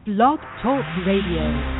Blog Talk Radio.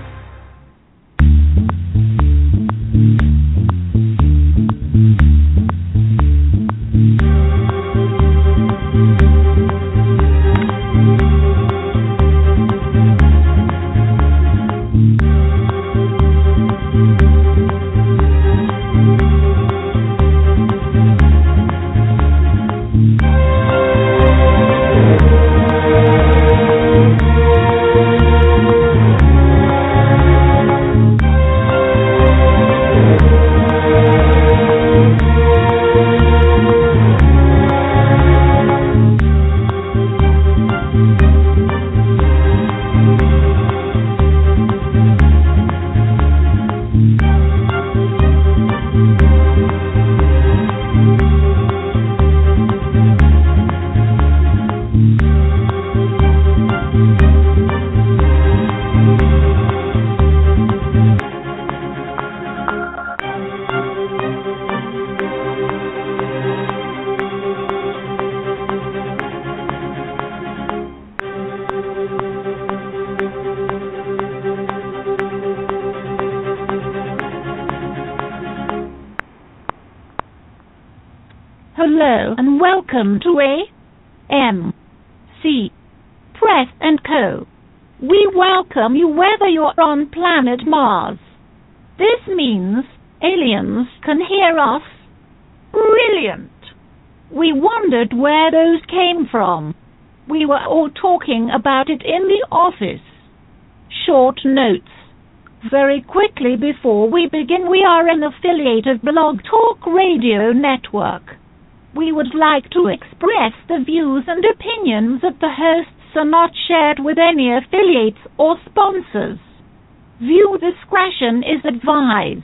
Hello and welcome to AMC Press and Co. We welcome you whether you're on planet Mars. This means aliens can hear us. Brilliant! We wondered where those came from. We were all talking about it in the office. Short notes. Very quickly before we begin, we are an affiliate of Blog Talk Radio Network. We would like to express the views and opinions of the hosts are not shared with any affiliates or sponsors. Viewer discretion is advised.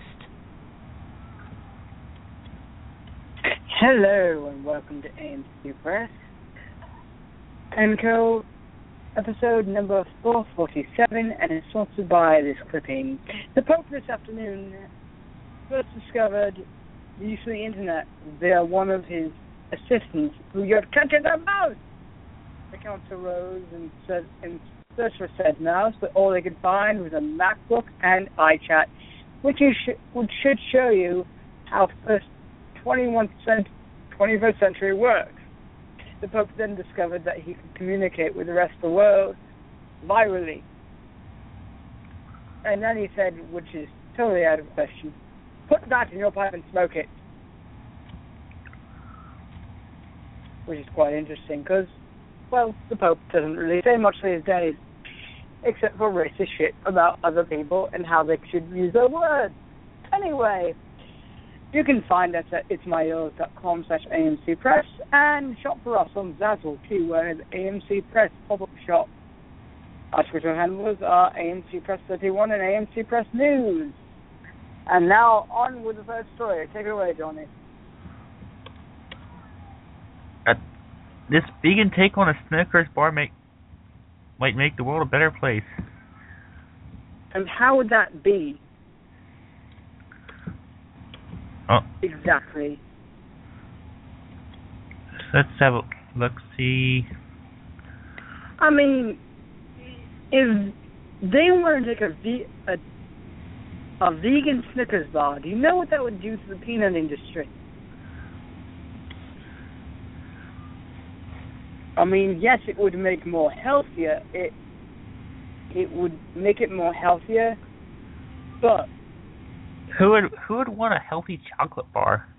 Hello and welcome to AMC Press and Co. episode number 447, and it's sponsored by this clipping. The Pope this afternoon first discovered the use of the internet via one of his assistants who got catching a mouse. The council rose and said in search for said mouse, but all they could find was a MacBook and iChat, which should show you how first 21st century works. The Pope then discovered that he could communicate with the rest of the world virally. And then he said, which is totally out of question, put that in your pipe and smoke it. Which is quite interesting because, well, the Pope doesn't really say much these days, except for racist shit about other people and how they should use their words. Anyway, you can find us at itsmyyours.com/AMCpress and shop for us on Zazzle, keyword AMC Press pop-up shop. Our Twitter handles are AMC Press 31 and AMC Press News. And now on with the first story. Take it away, Johnny. This vegan take on a Snickers bar might make the world a better place. And how would that be? Oh. Exactly. Let's have a look. See. I mean, if they want to take a vegan Snickers bar, do you know what that would do to the peanut industry? I mean, yes, it would make more healthier. It would make it more healthier, but who would want a healthy chocolate bar?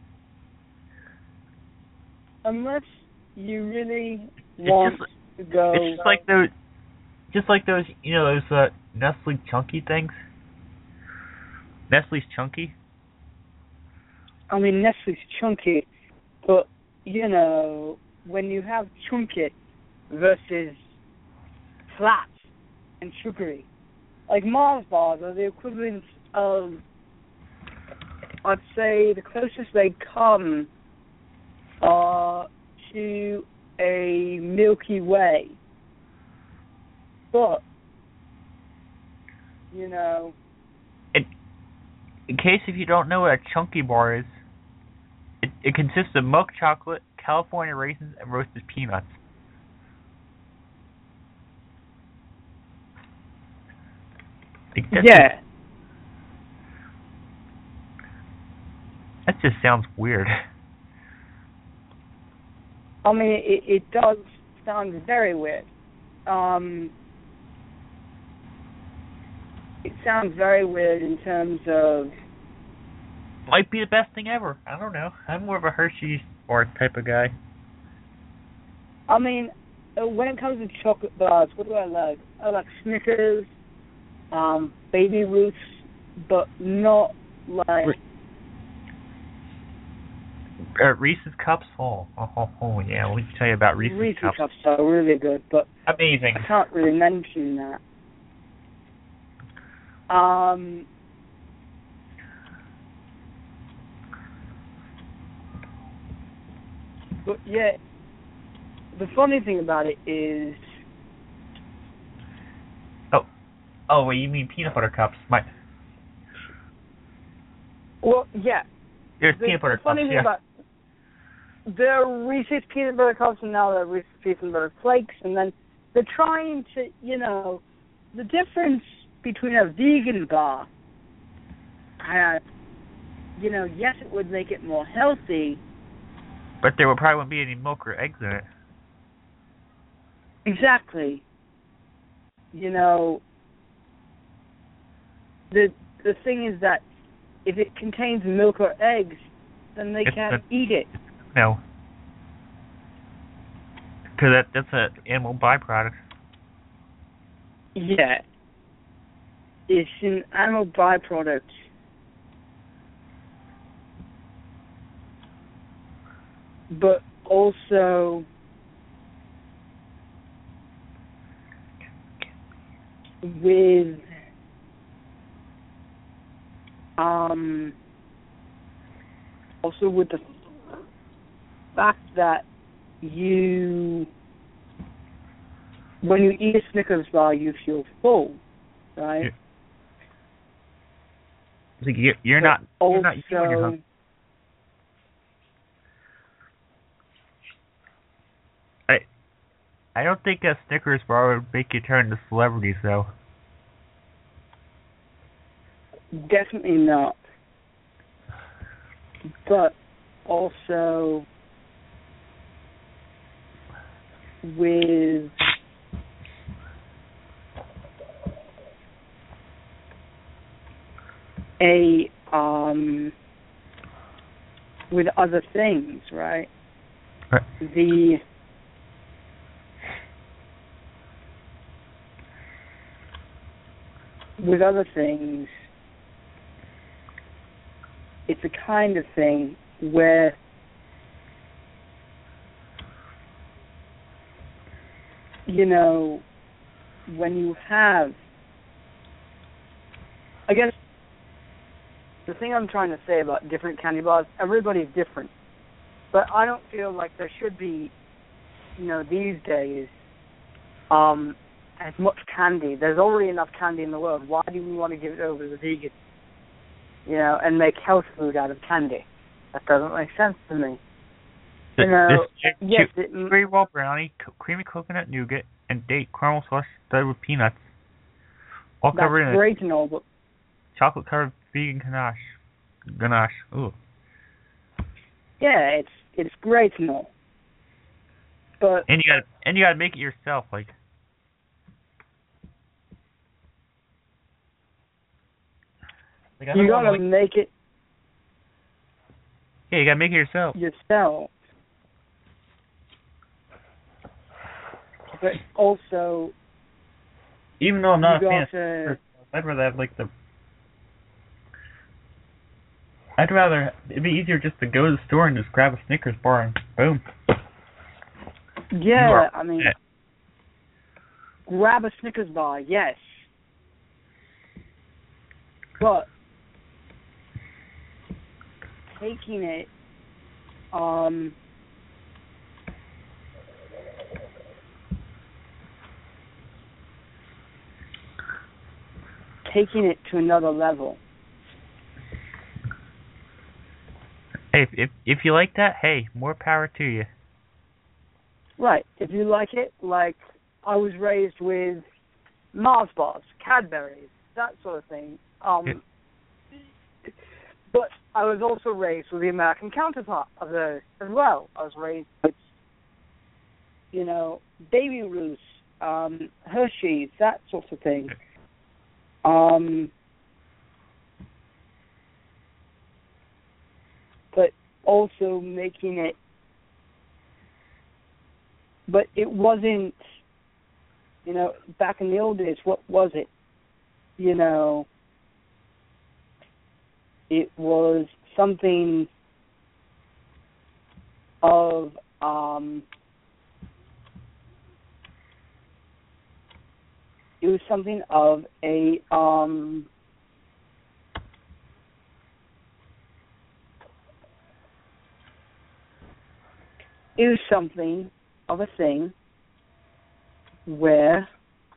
Unless you really want to go. It's just like those Nestle Chunky things. Nestle's Chunky. I mean, Nestle's Chunky, but when you have chunky versus flat and sugary, like Mars bars are the equivalent of, I'd say the closest they come to a Milky Way. But, in case if you don't know what a chunky bar is, it consists of milk chocolate, California raisins, and roasted peanuts. Yeah. That just sounds weird. I mean, it does sound very weird. It sounds very weird in terms of... Might be the best thing ever. I don't know. I'm more of a Hershey's bar type of guy. I mean, when it comes to chocolate bars, what do I like? I like Snickers, Baby Ruths, but not like... Reese's Cups? Oh, yeah. Let me tell you about Reese's Cups. Cups are really good, but amazing. I can't really mention that. But yeah, the funny thing about it is... Oh, wait, you mean peanut butter cups? Well, yeah. There's peanut butter cups, funny thing about... There are Reese's peanut butter cups, and now there are Reese's peanut butter flakes, and then they're trying to, the difference between a vegan bar, yes, it would make it more healthy. But there probably wouldn't be any milk or eggs in it. Exactly. The thing is that if it contains milk or eggs, then they can't eat it. No. Because that's an animal byproduct. Yeah. It's an animal byproduct. But also with the fact that when you eat a Snickers bar, you feel full, right? Yeah. You're not eating when you're hungry. I don't think a Snickers bar would make you turn to celebrities, though. Definitely not. But also with with other things, right? Right. With other things, it's a kind of thing where when you have, I guess the thing I'm trying to say about different candy bars, everybody's different, but I don't feel like there should be, these days, as much candy. There's already enough candy in the world. Why do we want to give it over to the vegan? And make health food out of candy? That doesn't make sense to me. Very well brownie, creamy coconut nougat, and date caramel sauce studded with peanuts. All covered in great and all, but chocolate covered vegan ganache. Ooh. Yeah, it's great and all. But you gotta make it yourself, like. You gotta make it. Yeah, you gotta make it yourself. But also, even though I'm not a fan, I'd rather have I'd rather it'd be easier just to go to the store and just grab a Snickers bar and boom. Yeah, I mean, grab a Snickers bar, yes, but taking it, to another level. Hey, if you like that, hey, more power to you. Right. If you like it, like I was raised with Mars bars, Cadbury's, that sort of thing. Yeah. But I was also raised with the American counterpart of those as well. I was raised with, Baby Ruth, Hershey's, that sort of thing. But also making it, but it wasn't, back in the old days, what was it? It was something of, a thing where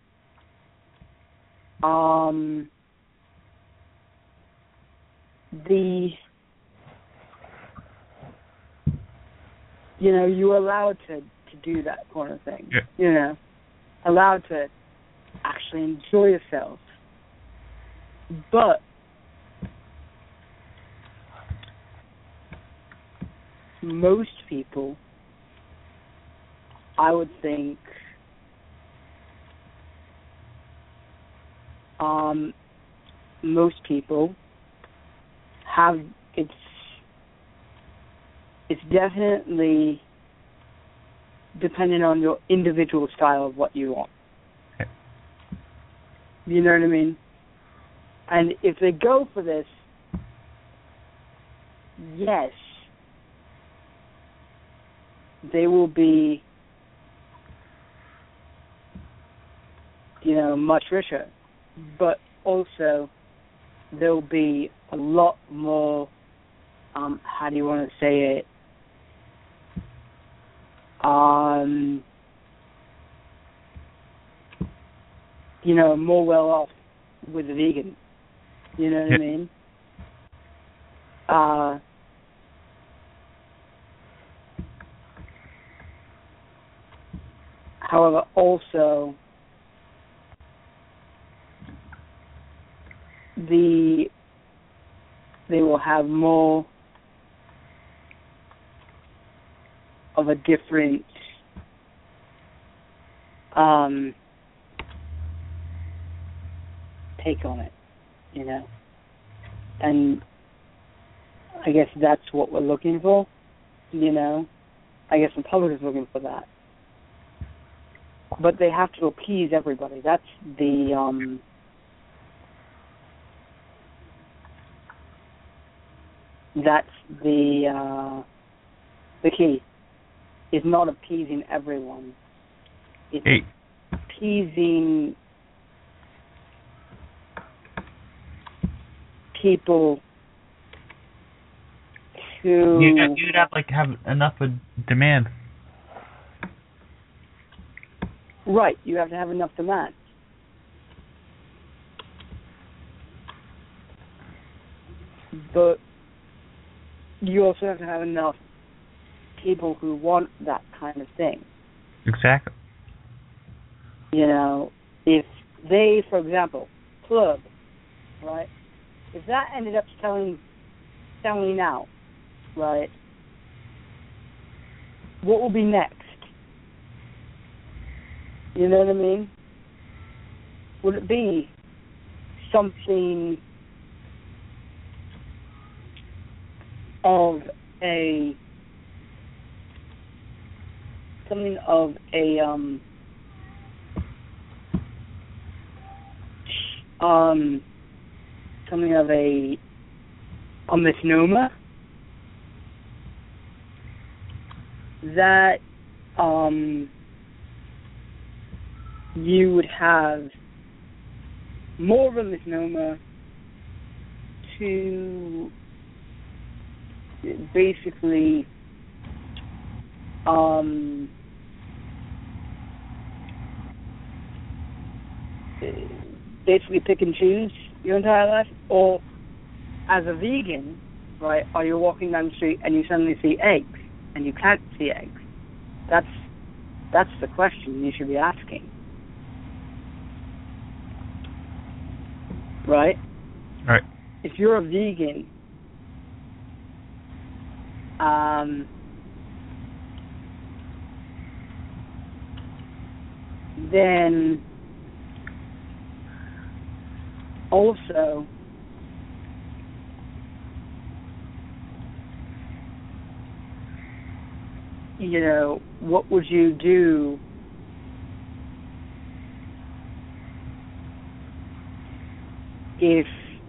you were allowed to do that kind of thing. Yeah. Allowed to actually enjoy yourself. But most people, I would think, most people have, it's definitely dependent on your individual style of what you want. Okay. You know what I mean? And if they go for this, yes, they will be, much richer. But also, there'll be a lot more, how do you want to say it? More well off with the vegan. You know what I mean? However, also, they will have more of a different take on it, and I guess that's what we're looking for, I guess the public is looking for that, but they have to appease everybody. That's the key. Is not appeasing everyone. It's appeasing people who... You'd have enough of demand. Right, you have to have enough demand. But you also have to have enough people who want that kind of thing. Exactly. If they, for example, Plug, right? If that ended up selling out, right? What will be next? You know what I mean? Would it be something of a something of a misnomer that you would have more of a misnomer to basically pick and choose your entire life, or as a vegan, right, are you walking down the street and you suddenly see eggs and you can't see eggs? That's the question you should be asking. right? Right. If you're a vegan, then also what would you do if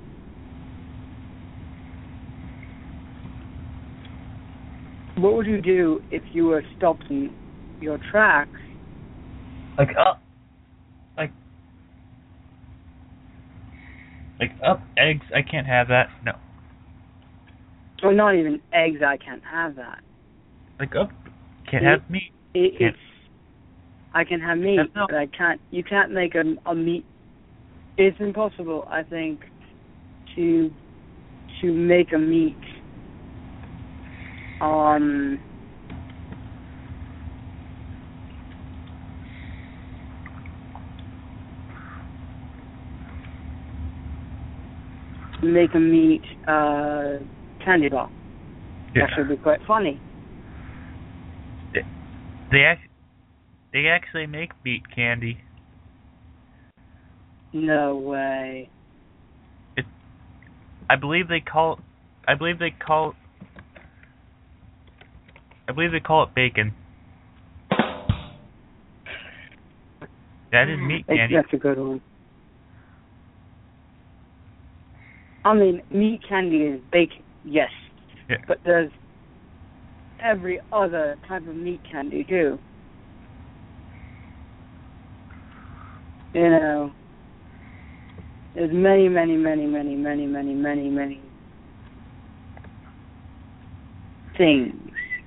you were stopped in your tracks? Like eggs, I can't have that. No. Or not even eggs, I can't have that. Can't have meat. I can have meat, but I can't. You can't make a meat. It's impossible, I think, to make a meat. Make a meat candy bar. Yeah. That should be quite funny. They actually make meat candy. No way. I believe they call it bacon. That is meat candy. That's a good one. I mean, meat candy is bacon, yes. Yeah. But there's every other type of meat candy too. There's many things,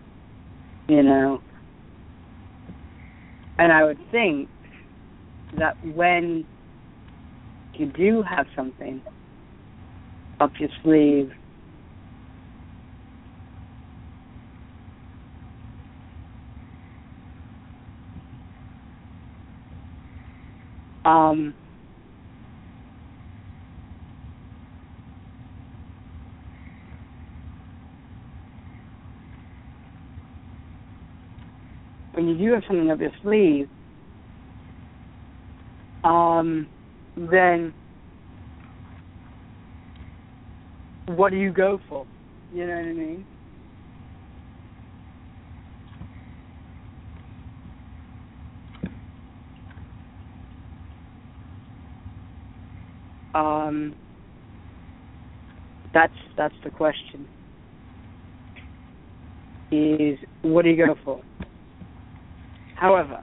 And I would think that when you do have something up your sleeve, when you do have something up your sleeve, then what do you go for? You know what I mean? That's the question. Is what do you go for? However,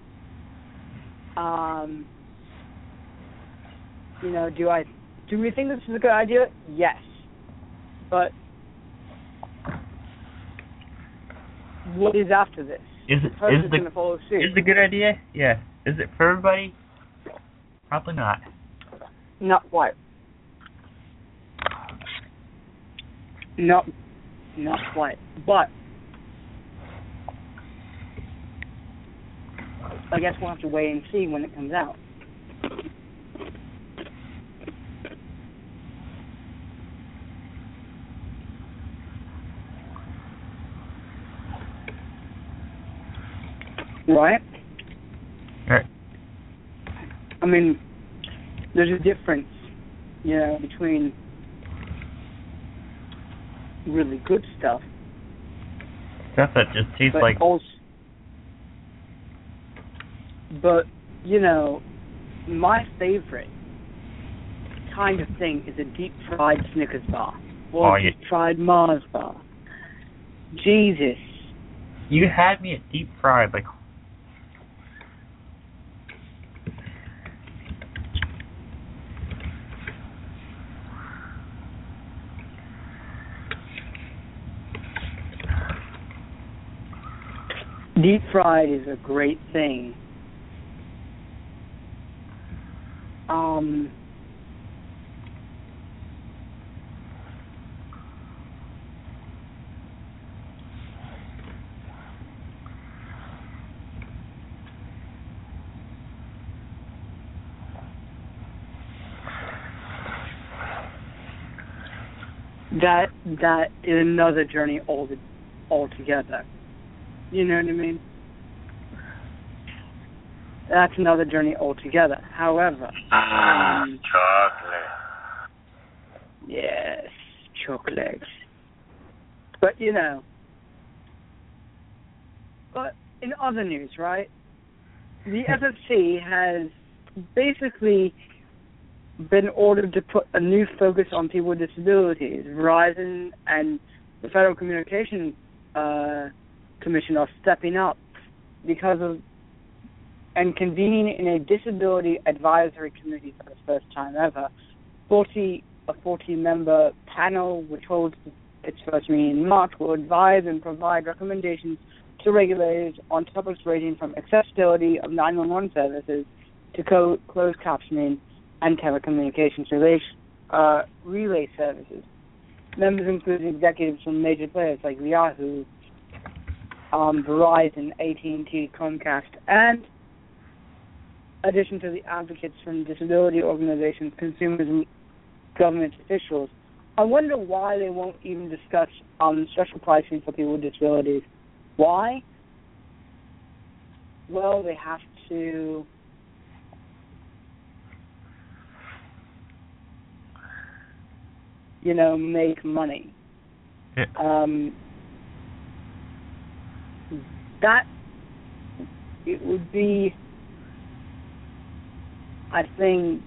do we think this is a good idea? Yes. But what is after this? Is it going to follow suit? Is it a good idea? Yeah. Is it for everybody? Probably not. Not quite. Not quite. But I guess we'll have to wait and see when it comes out. Right? Right. I mean, there's a difference, between really good stuff. Stuff that just tastes like... But, my favorite kind of thing is a deep-fried Snickers bar. Or a deep-fried Mars bar. Jesus. You had me at deep-fried, like... Deep fried is a great thing. that is another journey altogether. You know what I mean? That's another journey altogether. However, chocolate. Yes, chocolate. But but in other news, right? The FFC has basically been ordered to put a new focus on people with disabilities. Verizon and the Federal Communications Commission are stepping up because of and convening in a disability advisory committee for the first time ever. A 40-member panel, which holds its first meeting in March, will advise and provide recommendations to regulators on topics ranging from accessibility of 911 services to closed captioning and telecommunications relay services. Members include executives from major players like Yahoo, Verizon, AT&T, Comcast, and addition to the advocates from disability organizations, consumers, and government officials. I wonder why they won't even discuss special pricing for people with disabilities. Why? Well, they have to make money. Yeah. That it would be, I think,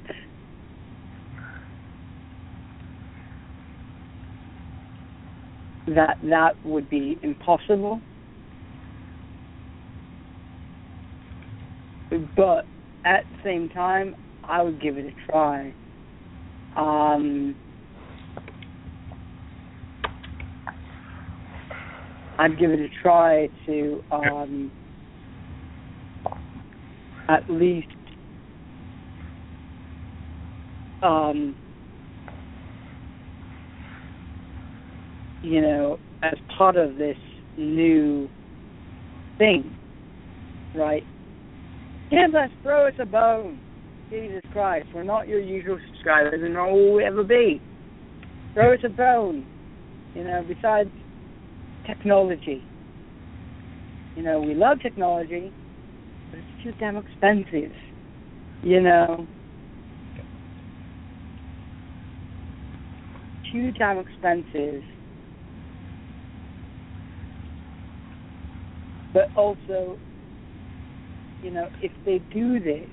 that would be impossible. But at the same time, I would give it a try. I'd give it a try to at least as part of this new thing, right? Give us, throw us a bone. Jesus Christ, we're not your usual subscribers, and nor will we ever be. Throw us a bone. Besides technology. We love technology, but it's too damn expensive. Too damn expensive. But also, if they do this,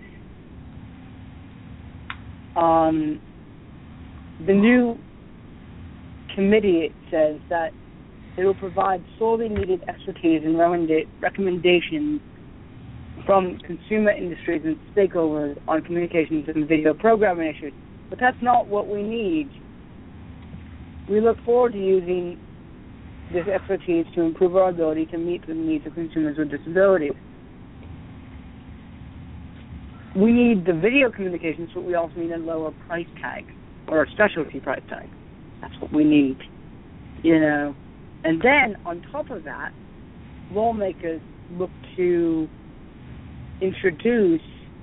the new committee, it says that they will provide sorely needed expertise and recommendations from consumer industries and stakeholders on communications and video programming issues. But that's not what we need. We look forward to using this expertise to improve our ability to meet the needs of consumers with disabilities. We need the video communications, but we also need a lower price tag or a specialty price tag. That's what we need, And then, on top of that, lawmakers look to introduce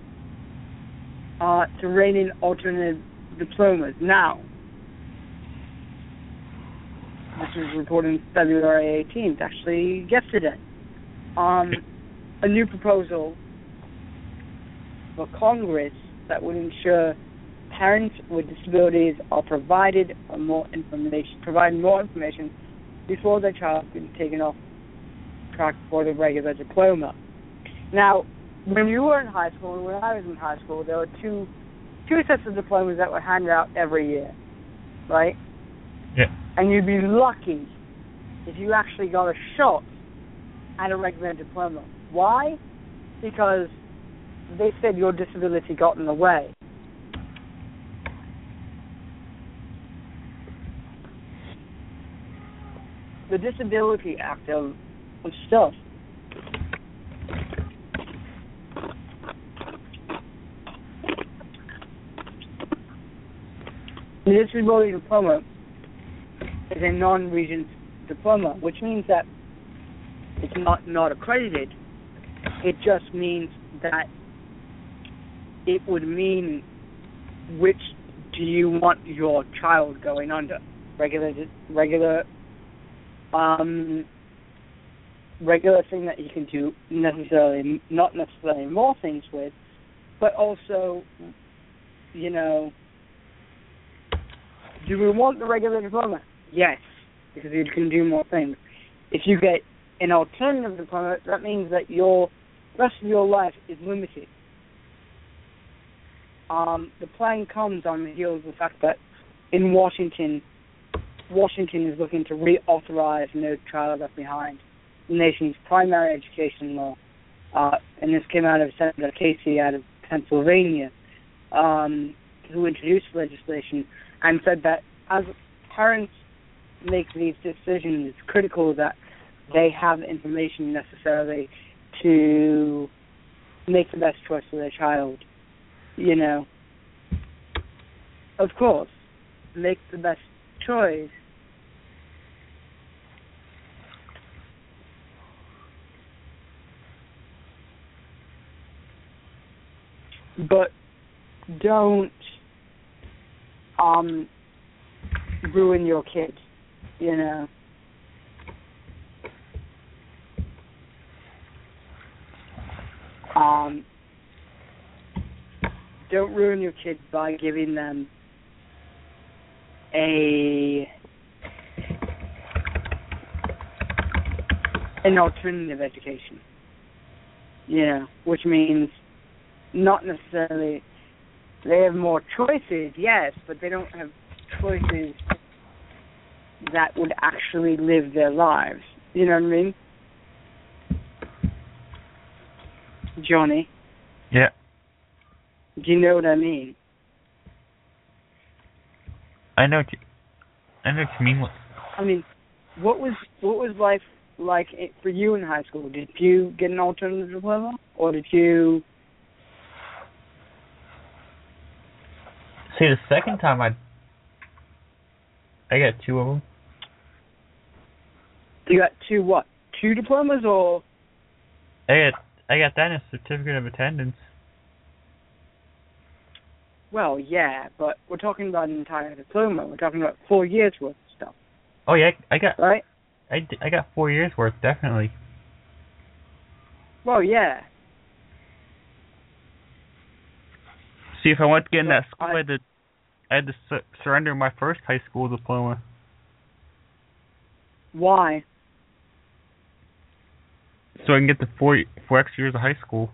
to rein in alternative diplomas. Now, this was reported on February 18th, actually yesterday. A new proposal for Congress that would ensure parents with disabilities are provided more information before their child is taken off track for the regular diploma. Now, when you were in high school, and when I was in high school, there were two sets of diplomas that were handed out every year, right? Yeah. And you'd be lucky if you actually got a shot at a regular diploma. Why? Because they said your disability got in the way. The Disability Act of stuff. The Disability Diploma is a non-regent diploma, which means that it's not accredited. It just means that it would mean which do you want your child going under. regular thing that you can do not necessarily more things with, but also, you know, do we want the regular diploma? Yes, because you can do more things. If you get an alternative diploma, that means that your rest of your life is limited. The plan comes on the heels of the fact that in Washington is looking to reauthorize No Child Left Behind, the nation's primary education law. And this came out of Senator Casey out of Pennsylvania, who introduced legislation and said that as parents make these decisions, it's critical that they have the information necessarily to make the best choice for their child. You know, of course, make the best choice. But don't ruin your kids, you know. Don't ruin your kids by giving them an alternative education, you know, which means not necessarily they have more choices, yes, but they don't have choices that would actually live their lives. You know what I mean? Johnny? Yeah. Do you know what I mean? I know what you mean. I mean, what was life like for you in high school? Did you get an alternative diploma, or did you? See, the second time I got two of them. You got two what? Two diplomas, or? I got that in a certificate of attendance. Well, yeah, but we're talking about an entire diploma. We're talking about 4 years worth of stuff. Oh yeah, I got right. I got 4 years worth, definitely. Well, yeah. See, if I wanted to get in that school, I had to surrender my first high school diploma. Why? So I can get the four extra years of high school.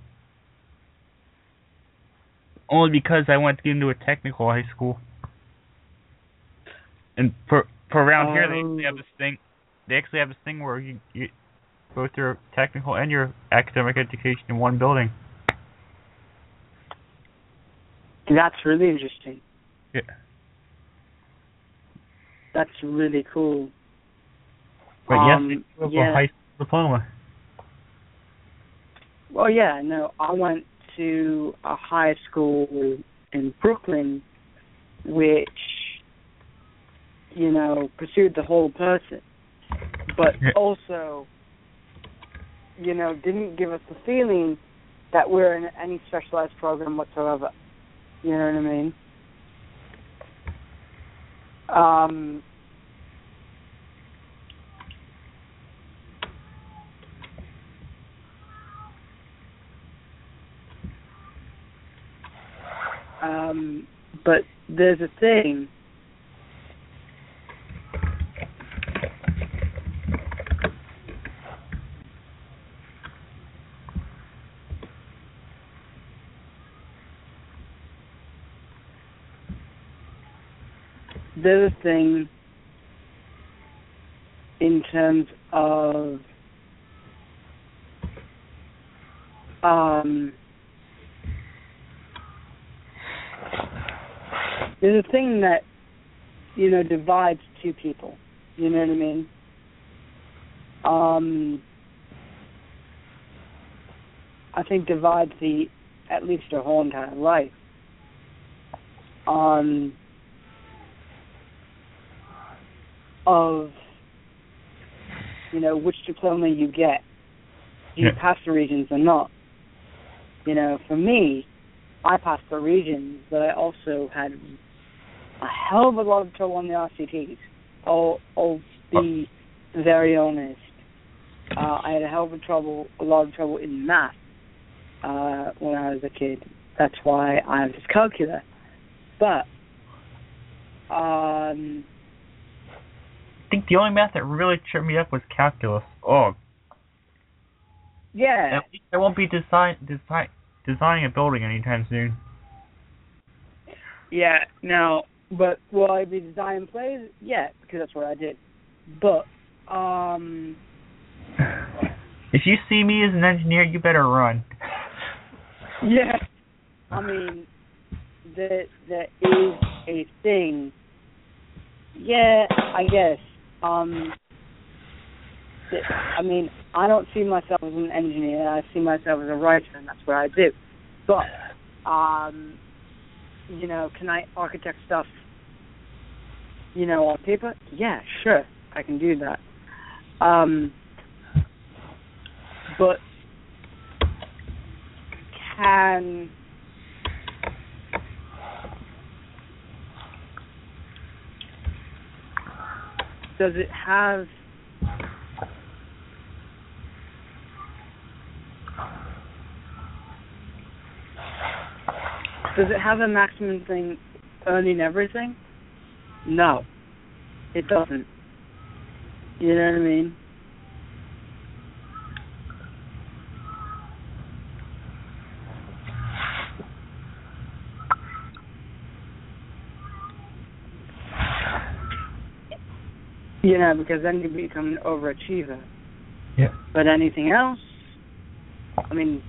Only because I wanted to get into a technical high school. And for around here, they actually have this thing. They actually have this thing where you go through technical and your academic education in one building. That's really interesting. Yeah. That's really cool. But yes, they have a high school diploma. Well, yeah, no, I went to a high school in Brooklyn which, you know, pursued the whole person, but also, you know, didn't give us the feeling that we're in any specialized program whatsoever. You know what I mean? But there's a thing. There's a thing in terms of there's a thing that, you know, divides two people. You know what I mean? I think divides at least their whole entire life. Of, you know, which diploma you get. Do you pass the Regents or not? You know, for me, I passed the Regents, but I also had a hell of a lot of trouble on the RCTs. I'll be very honest. I had a lot of trouble in math when I was a kid. That's why I have dyscalculia. But I think the only math that really tripped me up was calculus. Oh. Yeah. I won't be designing a building anytime soon. Yeah, no, but will I be designing plays? Yeah, because that's what I did. But, if you see me as an engineer, you better run. Yeah, I mean, there is a thing. Yeah, I guess. I mean, I don't see myself as an engineer. I see myself as a writer, and that's what I do. But, you know, can I architect stuff, you know, on paper? Yeah, sure, I can do that. But does it have a maximum thing earning everything? No, it doesn't. You know what I mean? You know, because then you become an overachiever. Yeah. But anything else, I mean,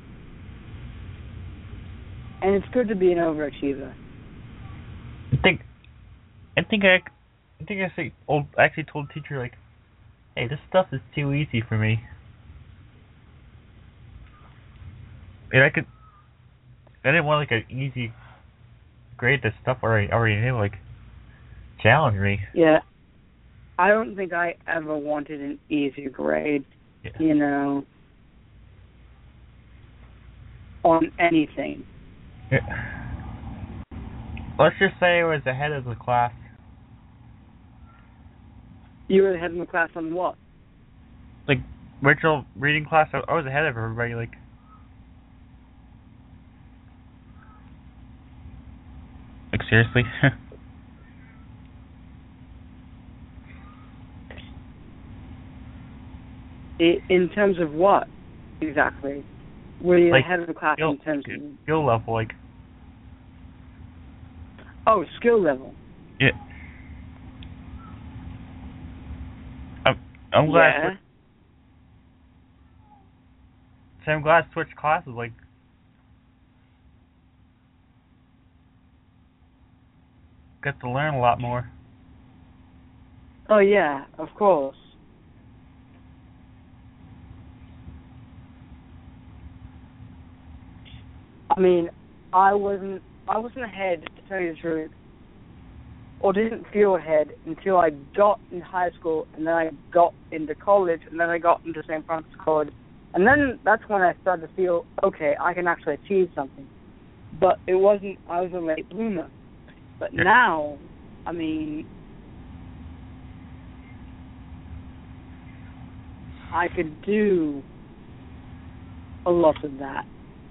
and it's good to be an overachiever. I think I actually told the teacher, like, hey, this stuff is too easy for me. And I didn't want like an easy grade. That stuff already knew, like, challenge me. Yeah. I don't think I ever wanted an easy grade, you know, on anything. Yeah. Let's just say I was ahead of the class. You were ahead of the class on what? Like, virtual reading class, I was ahead of everybody, like. Like, seriously? In terms of what, exactly? Were you like, ahead of the class in terms of... skill level, like... Oh, skill level. Yeah. I'm glad... Yeah. I'm glad I switched classes, like... Got to learn a lot more. Oh, yeah, of course. I mean, I wasn't ahead, to tell you the truth, or didn't feel ahead until I got in high school, and then I got into college, and then I got into St. Francis College, and then that's when I started to feel, okay, I can actually achieve something. But it wasn't, I was a late bloomer. But now, I mean, I could do a lot of that.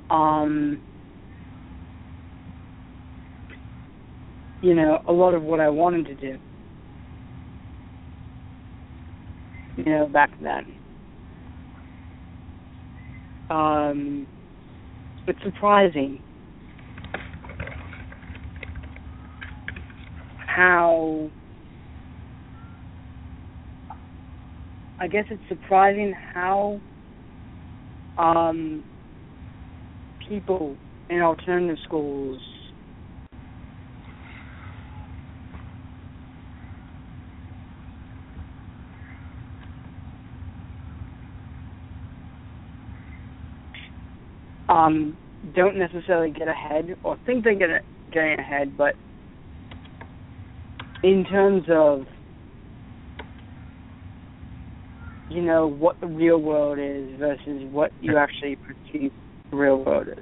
You know, a lot of what I wanted to do. You know, back then. It's surprising how, I guess it's surprising how people in alternative schools don't necessarily get ahead or think they're getting ahead, but in terms of, you know, what the real world is versus what you actually perceive the real world is.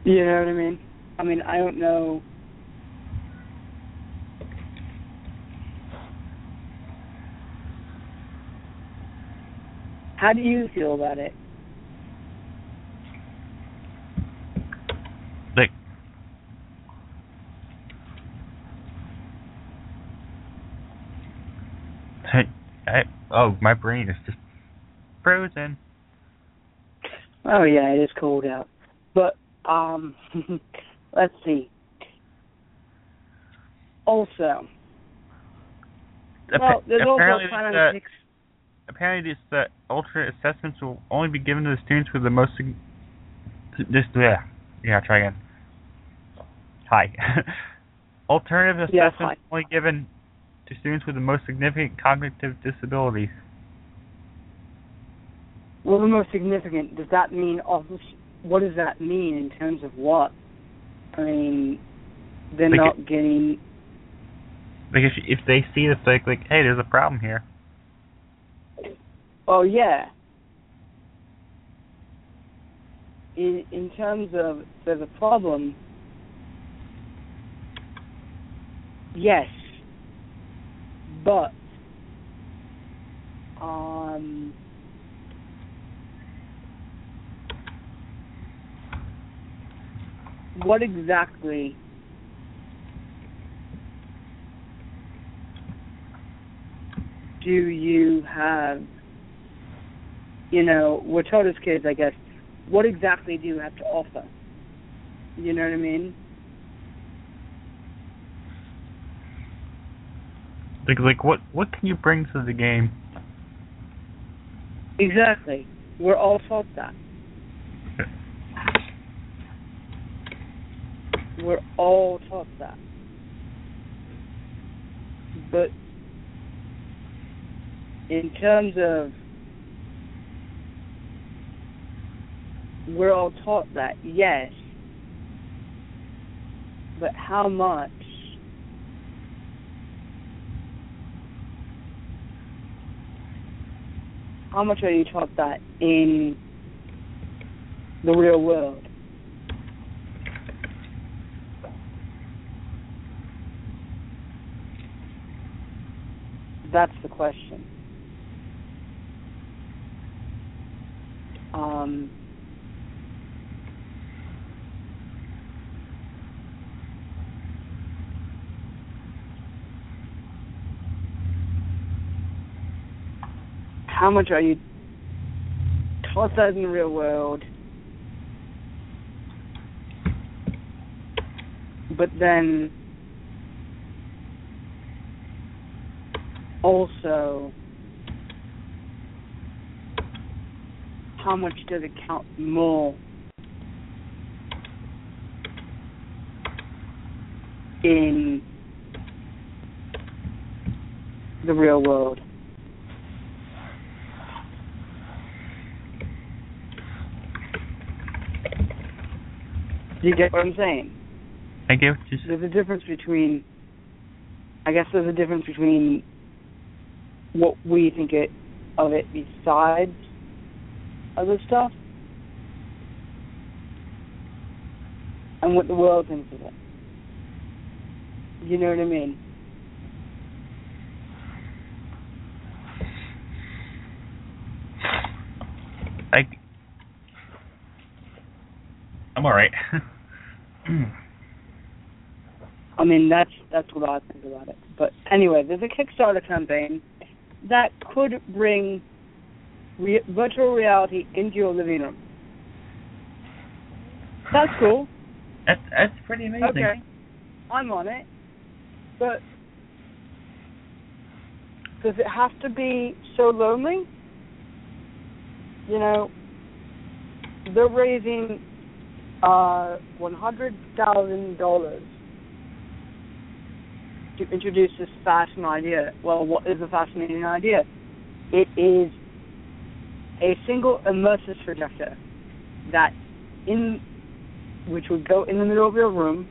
You know what I mean? I mean, I don't know. How do you feel about it? Like, my brain is just frozen. Oh yeah, it is cold out. But let's see. Also, well, there's also Planet X. Apparently, these alternate assessments will only be given to the students with the most. Try again. Hi. Alternative assessments are only given to students with the most significant cognitive disabilities. Well, the most significant, does that mean, what does that mean in terms of what? I mean, they're not getting... Like, if they see this, like, hey, there's a problem here. Oh, yeah. In terms of there's a problem, yes. But, what exactly do you have, we're told as kids, I guess, what exactly do you have to offer? You know what I mean? Like what can you bring to the game? Exactly. We're all taught that. We're all taught that. But in terms of we're all taught that, yes. But how much? How much are you taught that in the real world? That's the question. How much are you taught that in the real world? But then also, how much does it count more in the real world? Do you get what I'm saying? I get what you're saying. There's a difference between what we think of it besides other stuff and what the world thinks of it. You know what I mean? I'm alright. I mean, that's what I think about it. But anyway, there's a Kickstarter campaign that could bring virtual reality into your living room. That's cool. That's pretty amazing. Okay, I'm on it. But does it have to be so lonely? They're raising $100,000 to introduce this fascinating idea. Well, what is a fascinating idea? It is a single immersive projector which would go in the middle of your room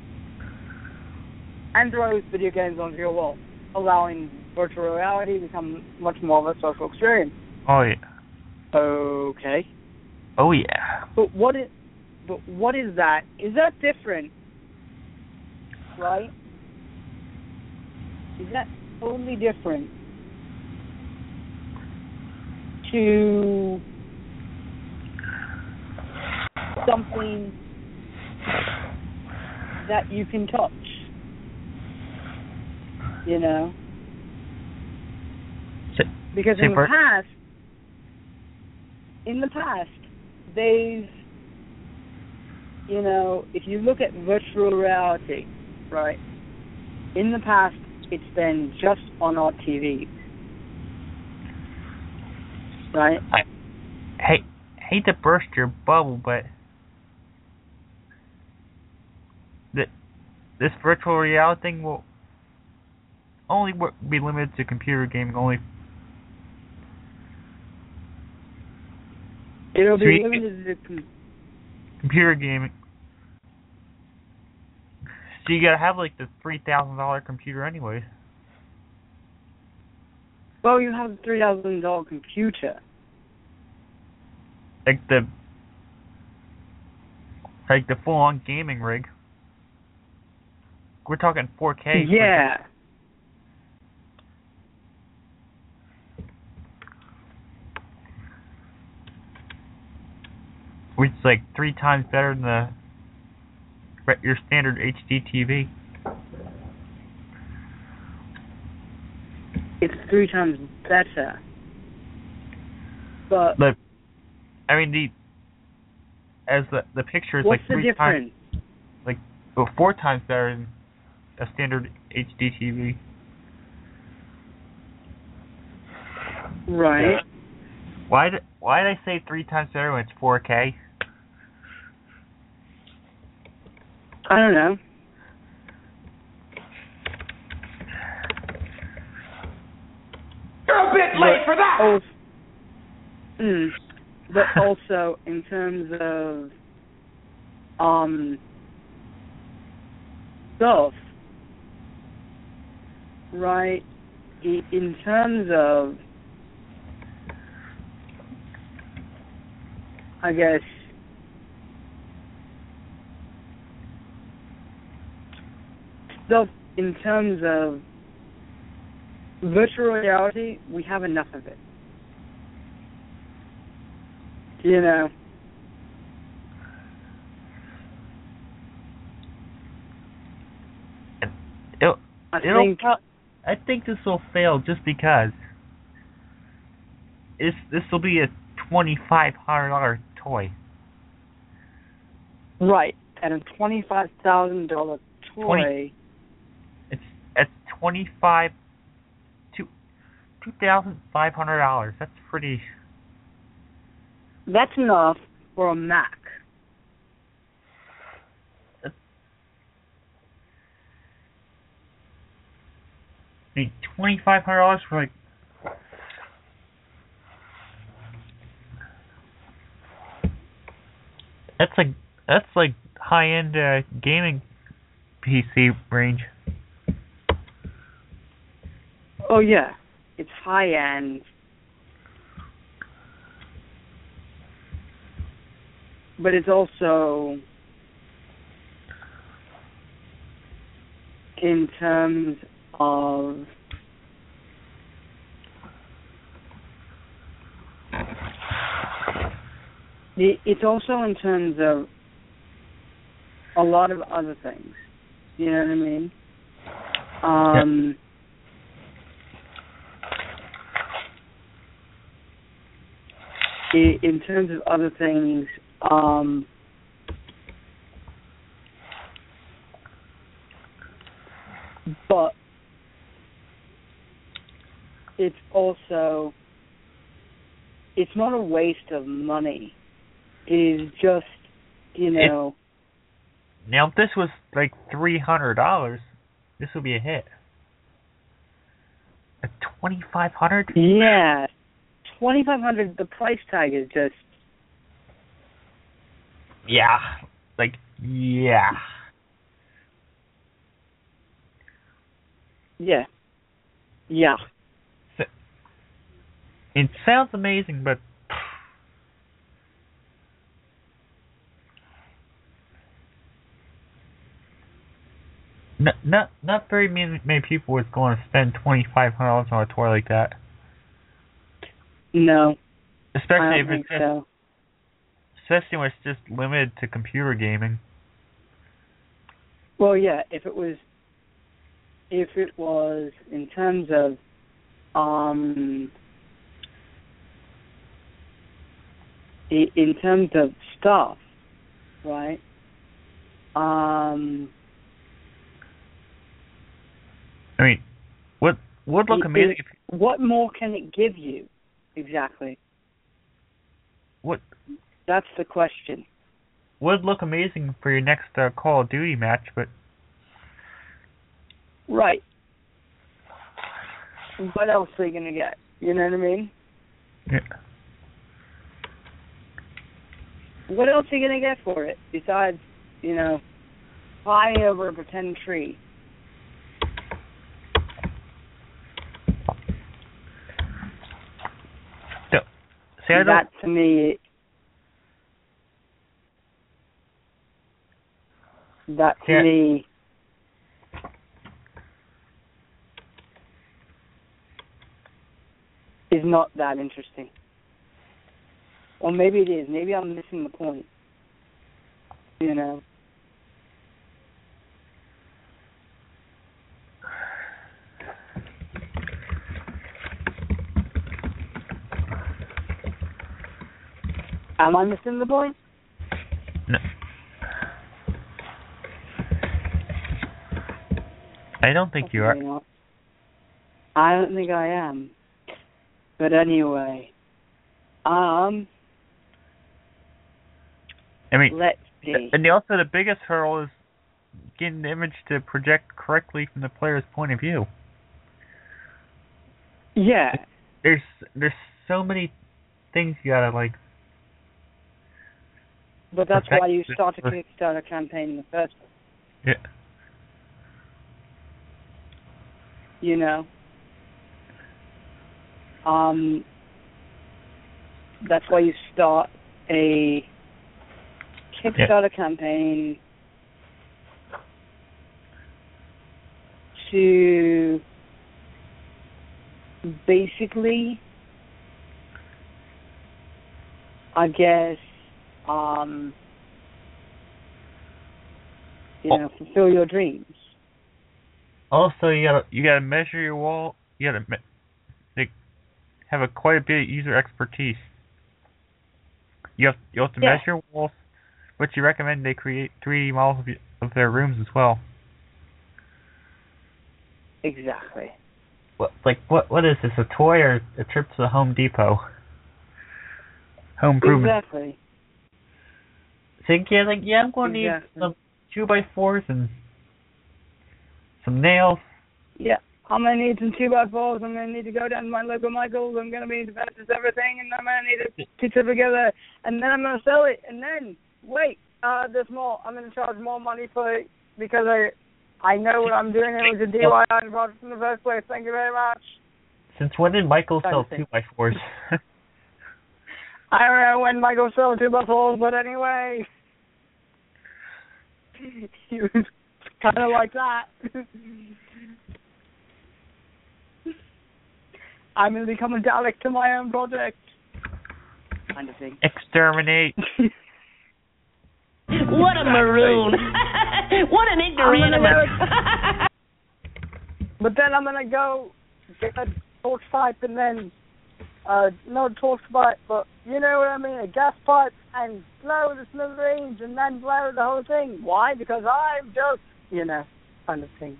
and throw video games onto your wall, allowing virtual reality to become much more of a social experience. Oh yeah. Okay. Oh yeah. But what But what is that? Is that different? Right? Is that totally different to something that you can touch? You know? Because in the past, they've, you know, if you look at virtual reality, right, in the past, it's been just on our TV, right? I hate to burst your bubble, but this virtual reality thing will only be limited to computer gaming only. It'll be limited to computer gaming. So you gotta have like the $3,000 computer anyway. Well, you have a $3,000 computer. Like the full-on gaming rig. We're talking 4K. Yeah. Which is like 3 times better than your standard HD TV. It's 3 times better. But I mean the picture is what's like the 3 difference? times, 4 times better than a standard HD TV. Right. Why did I say 3 times better when it's 4K? I don't know. You're a bit late for that! But also, in terms of stuff, right? In terms of, I guess, stuff in terms of virtual reality, we have enough of it. You know. I think this will fail just because this will be a $2,500 toy. Right, and a $25,000 toy. It's $2,500. That's pretty. That's enough for a Mac. $2,500 for like. That's like high-end gaming PC range. Oh yeah, it's high-end. But it's also, in terms of it's also in terms of a lot of other things. You know what I mean? In terms of other things, but it's also, it's not a waste of money. It is just, you know. Now, if this was like $300, this would be a hit. A $2,500? Yeah, $2,500. The price tag is just. Yeah. It sounds amazing, but Not very many people is going to spend $2,500 on a toy like that. No. Especially I don't think so. Especially when it's just limited to computer gaming. Well, yeah, if it was in terms of in terms of stuff, right? I mean, what would look amazing? What more can it give you? Exactly. What? That's the question. Would look amazing for your next Call of Duty match, but right. What else are you gonna get? You know what I mean? Yeah. What else are you gonna get for it besides, flying over a pretend tree? See, that to me is not that interesting. Or maybe it is. Maybe I'm missing the point. Am I missing the point? No. I don't think you are. Not. I don't think I am. But anyway, let's see. And also the biggest hurdle is getting the image to project correctly from the player's point of view. Yeah. There's so many things you gotta like. But that's why you start a Kickstarter campaign in the first place. Yeah. That's why you start a Kickstarter campaign to basically, I guess, fulfill your dreams. Also, you gotta measure your wall. You gotta have quite a bit of user expertise. You have to measure walls, but you recommend they create 3D models of their rooms as well. Exactly. What is this? A toy or a trip to the Home Depot? Home improvement. Exactly. Think I'm going to need some 2x4s and some nails. Yeah, I'm going to need some 2x4s. I'm going to need to go down to my local Michael's. I'm going to need to purchase everything, and I'm going to need to put it together, and then I'm going to sell it, and then, wait, there's more. I'm going to charge more money for it because I know what I'm doing. It was a DIY project in the first place. Thank you very much. Since when did Michael sell 2x4s? I don't know when Michael sold 2x4s, but anyway, he was kind of like that. I'm going to become a Dalek to my own project. Kind of thing. Exterminate. What a maroon. What an ignoramus. But then I'm going to go get a torch pipe and then, not a torch pipe, but you know what I mean, a gas pipe and blow the smithereens and then blow the whole thing. Why? Because I'm just, kind of thing.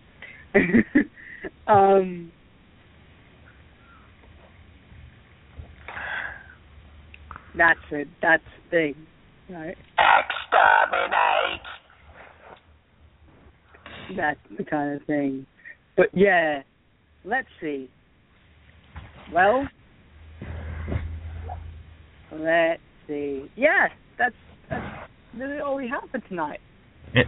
That's it. That's the thing. Right? Exterminate! That's the kind of thing. But yeah, let's see. Well, let's see. Yeah, that's really all we have for tonight. Yeah.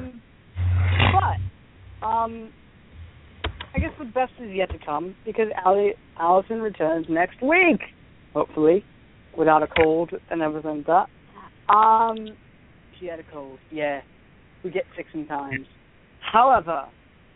But I guess the best is yet to come because Allison returns next week, hopefully, without a cold and everything like that. She had a cold. Yeah, we get sick sometimes. However,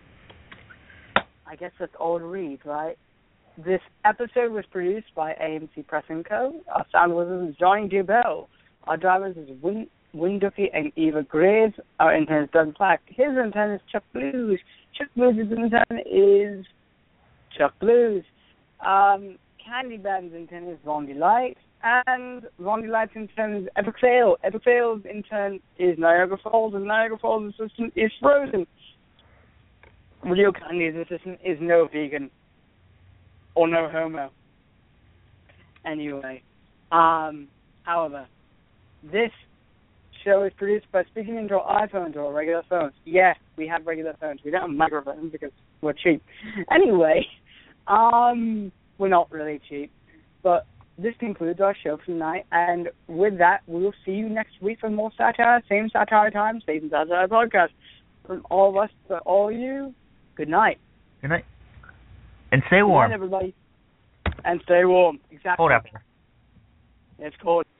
I guess that's all to read, right? This episode was produced by AMC Press & Co. Our sound wizard is Johnny Dubell. Our drivers is Win Duffy and Eva Graves. Our intern is Doug Black. His intern is Chuck Blues. Chuck Blues' intern is Chuck Blues. Candy Band's intern is Ron Delight. And Ron Delight's intern is Epic Fail. Epic Fail's intern is Niagara Falls. And Niagara Falls' assistant is Frozen. Real Candy's assistant is no vegan. Or no homo. Anyway. However, this show is produced by speaking into our iPhones or regular phones. Yeah, we have regular phones. We don't have microphones because we're cheap. Anyway, we're not really cheap. But this concludes our show for tonight. And with that, we'll see you next week for more satire. Same satire time, same satire podcast. From all of us to all of you, good night. Good night. And stay warm. Good night, everybody. And stay warm. Exactly. Cold out there. It's cold.